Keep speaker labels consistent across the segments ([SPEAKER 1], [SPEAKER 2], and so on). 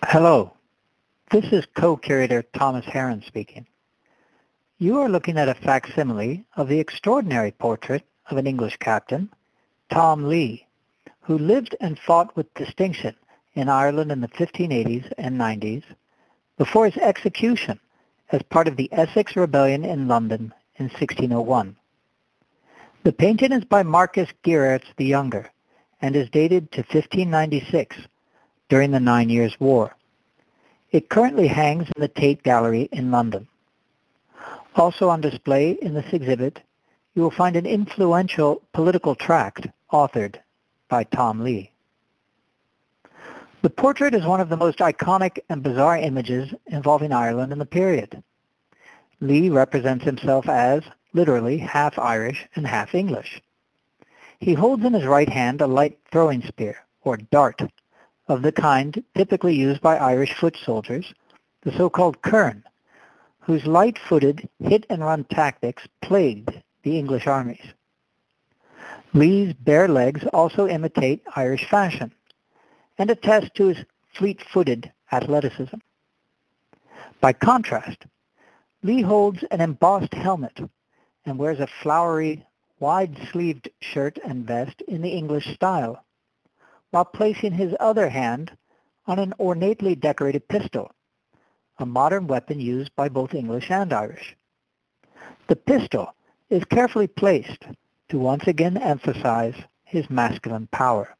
[SPEAKER 1] Hello, this is co-curator Thomas Heron speaking. You are looking at a facsimile of the extraordinary portrait of an English captain, Tom Lee, who lived and fought with distinction in Ireland in the 1580s and 90s before his execution as part of the Essex Rebellion in London in 1601. The painting is by Marcus Geraerts the Younger and is dated to 1596, during the 9 Years' War. It currently hangs in the Tate Gallery in London. Also on display in this exhibit, you will find an influential political tract authored by Tom Lee. The portrait is one of the most iconic and bizarre images involving Ireland in the period. Lee represents himself as, literally, half Irish and half English. He holds in his right hand a light throwing spear, or dart, of the kind typically used by Irish foot soldiers, the so-called kern, whose light-footed hit-and-run tactics plagued the English armies. Lee's bare legs also imitate Irish fashion and attest to his fleet-footed athleticism. By contrast, Lee holds an embossed helmet and wears a flowery, wide-sleeved shirt and vest in the English style, while placing his other hand on an ornately decorated pistol, a modern weapon used by both English and Irish. The pistol is carefully placed to once again emphasize his masculine power.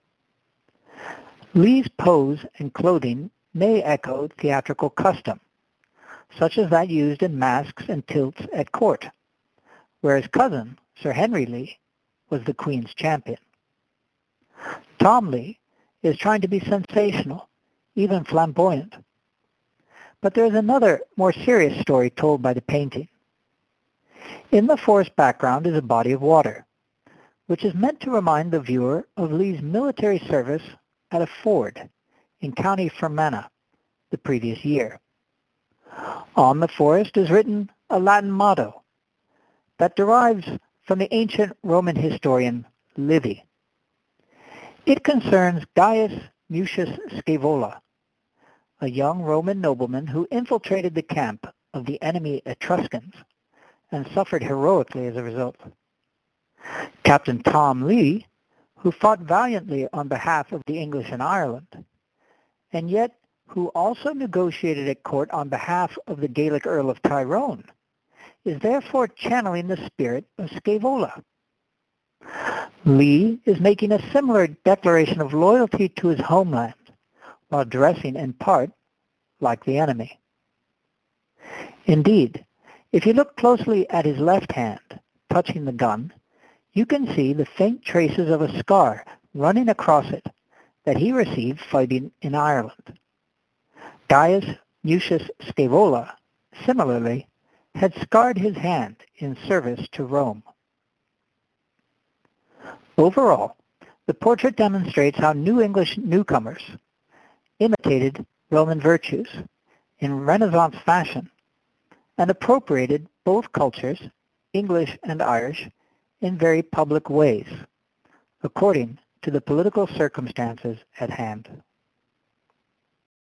[SPEAKER 1] Lee's pose and clothing may echo theatrical custom, such as that used in masks and tilts at court, where his cousin, Sir Henry Lee, was the Queen's champion. Tom Lee is trying to be sensational, even flamboyant. But there is another, more serious story told by the painting. In the forest background is a body of water, which is meant to remind the viewer of Lee's military service at a ford in County Fermanagh the previous year. On the forest is written a Latin motto that derives from the ancient Roman historian Livy. It concerns Gaius Mucius Scaevola, a young Roman nobleman who infiltrated the camp of the enemy Etruscans and suffered heroically as a result. Captain Tom Lee, who fought valiantly on behalf of the English in Ireland, and yet who also negotiated at court on behalf of the Gaelic Earl of Tyrone, is therefore channeling the spirit of Scaevola. Lee is making a similar declaration of loyalty to his homeland, while dressing in part like the enemy. Indeed, if you look closely at his left hand, touching the gun, you can see the faint traces of a scar running across it that he received fighting in Ireland. Gaius Mucius Scaevola, similarly, had scarred his hand in service to Rome. Overall, the portrait demonstrates how New English newcomers imitated Roman virtues in Renaissance fashion and appropriated both cultures, English and Irish, in very public ways, according to the political circumstances at hand.